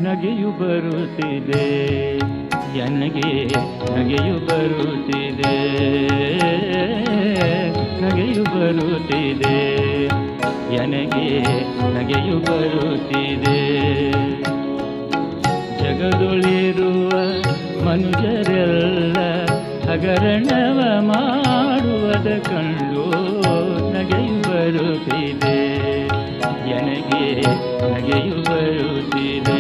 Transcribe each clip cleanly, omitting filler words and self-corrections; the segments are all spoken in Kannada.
ನಗೆಯು ಬರುತ್ತಿದೆ ನನಗೆ ನಗೆಯು ಬರುತ್ತಿದೆ ನಗೆಯು ಬರುತ್ತಿದೆ ನನಗೆ ನಗೆಯು ಬರುತ್ತಿದೆ ಜಗದೊಳಿರುವ ಮನುಜರೆಲ್ಲ ಹಗರಣವ ಮಾಡುವುದ ಕಂಡು ನಗೆಯು ಬರುತ್ತಿದೆ ನನಗೆ ನಗೆಯು ಬರುತ್ತಿದೆ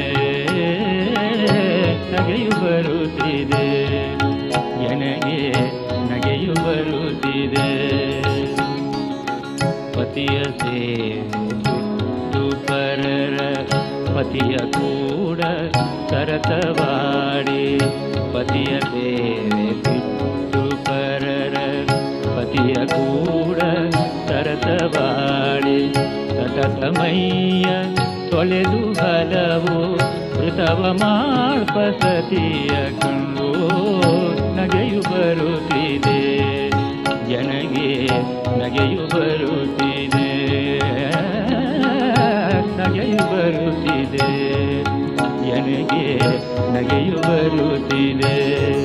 ನಗೆಯು ಬರುತ್ತಿದೆ ನನಗೆ ನಗೆಯು ಬರುತ್ತಿದೆ ಪತಿಯ ಸೇತು ಪರರ ಪತಿಯ ಕೂಡ ಕರತವಾಡಿ ಪತಿಯ ಸೇವೆ ಬಿಟ್ಟು ಪರರ ಪತಿಯ ಕೂಡ ಕರತವಾಡಿ ಸತತಮಯ್ಯ ತೊಳೆದು ಹಲವು ಮೃತವ ಮಾಳ್ಪ ಸತಿಯ ಕಂಡು ನಗೆಯು ಬರುತ್ತಿದೆ ನನಗೆ ನಗೆಯು ಬರುತ್ತಿದೆ ನಗೆಯು ಬರುತ್ತಿದೆ ನನಗೆ ನಗೆಯು ಬರುತ್ತಿದೆ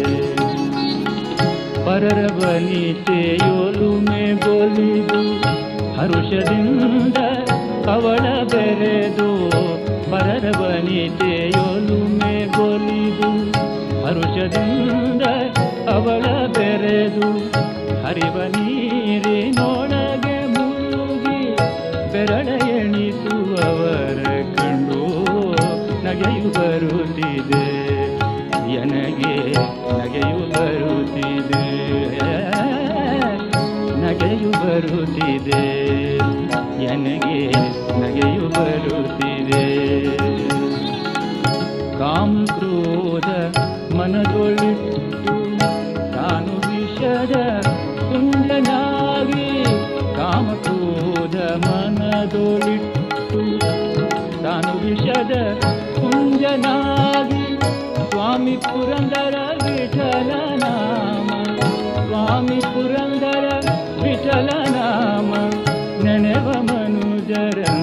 ಪರರ ವನಿತೆಯೊಲುಮೆ ಗೋಲಿದು ಹರುಷದಿಂದ ಅವಳ ಬೆರೆದು ಪರರ ವನಿತೆಯೊಲುಮೆ ಗೋಲಿದು ಹರುಷದಿಂದ ಅವಳ ಬೆರೆದು ಹರಿವ ನೀರಿನೊಳಗೆ ಮುಳುಗಿ ಬೆರಳ ಎಣಿಸುವವರ ಕಂಡು ನಗೆಯು ಬರುತ್ತಿದೆ ನನಗೆ ನಗೆಯು ಬರುತ್ತಿದೆ ನಗೆಯು ಬರುತ್ತಿದೆ ನನಗೆ ನಗೆಯು ಬರುತ್ತಿದೆ ಕಾಮ ಕ್ರೋಧ ಮನದೊಳಿಟ್ಟು ತಾನು ವಿಷದ ಕುಂಡನಾಗಿ ಕಾಮ ಕ್ರೋಧ ಮನದೊಳಿಟ್ಟು ತಾನು ವಿಷದ ಕುಂಜನಾಗಿ ಸ್ವಾಮಿ ಪುರಂದರ ವಿಠಲ ನಾಮ ಸ್ವಾಮಿ ಪುರಂದರ ವಿಠಲ ನಾಮ ನೆನೆವ ಮನುಜರ